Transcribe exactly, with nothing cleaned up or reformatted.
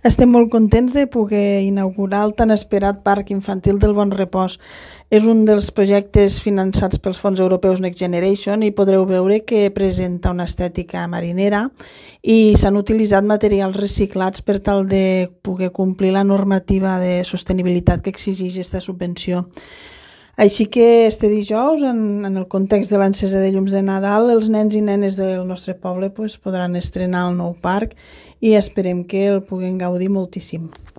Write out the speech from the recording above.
Estem molt contents de poder inaugurar el tan esperat Parc Infantil del Bon Repòs. És un dels projectes finançats pels fons europeus Next Generation i podreu veure que presenta una estètica marinera i s'han utilitzat materials reciclats per tal de poder complir la normativa de sostenibilitat que exigeix aquesta subvenció. Així que este dijous, en, en el context de l'encesa de llums de Nadal, els nens i nenes del nostre poble pues, podran estrenar el nou parc i esperem que el puguin gaudir moltíssim.